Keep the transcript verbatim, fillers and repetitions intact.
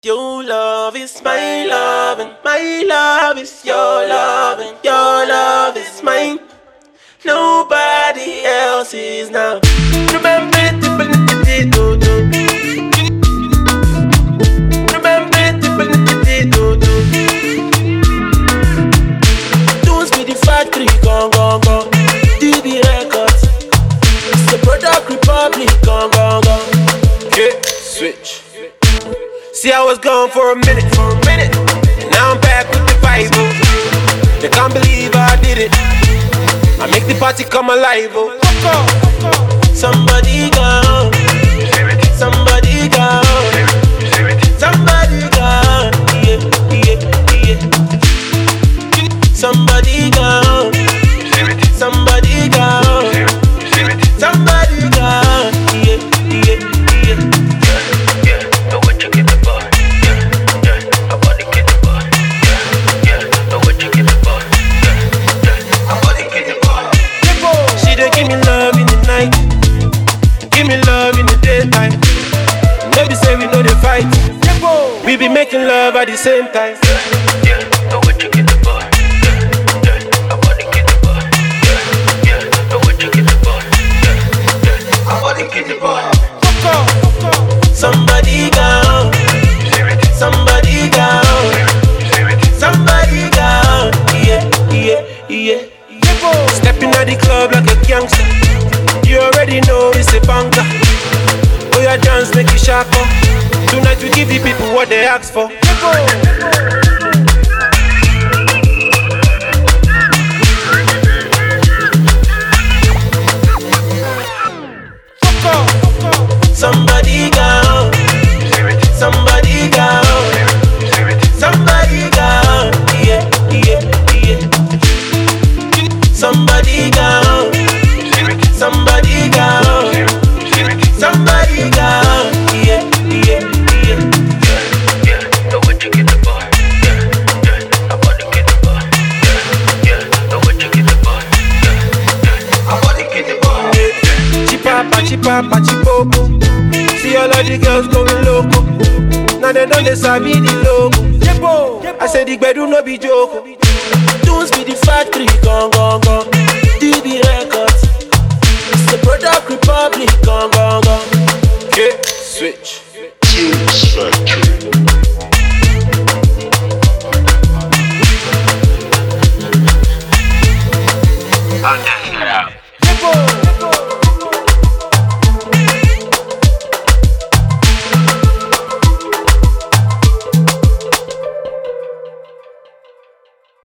Your love is my love, and my love is your love, and your love is mine. Nobody else is now. Remember the ability to do. Remember the ability to do. Tunes be the factory, gone, gone, gone. D B Records, it's the product republic, gone, gone, gone. Okay, switch. See, I was gone for a minute, for a minute. Now I'm back with the Bible. They can't believe I did it. I make the party come alive, oh. Somebody go, somebody go, somebody go, yeah, yeah, yeah. Somebody go, somebody go, somebody go, yeah, yeah, yeah. Give me love in the night, give me love in the daytime. Maybe say we know the fight, we be making love at the same time. Yeah, know what you get the boy. Yeah, I wanna get the boy. Yeah, know what you get the boy. Yeah, I wanna get the boy. Somebody go, somebody go, somebody go. Yeah, yeah, yeah. Stepping at the club like a gangster. You already know it's a banger. Oh, your dance make you sharper. Tonight we give the people what they ask for. Somebody go, somebody go, somebody go, yeah, yeah, yeah. Somebody go, somebody go, somebody go, yeah, yeah, yeah. Yeah, know what you get the boy. Yeah, yeah, I wanna get the boy. Yeah, yeah, know what you get the boy. Yeah, yeah, I wanna get the boy. Chipapa, chipapa, chipopo. See all of the girls going loco. Now they don't sabi the logo. I said the bedroom no be joke. Tunes be the factory, gone, gone, gone. D B Records, it's the product republic, gone, gone, gone. Okay, switch. Tunes factory.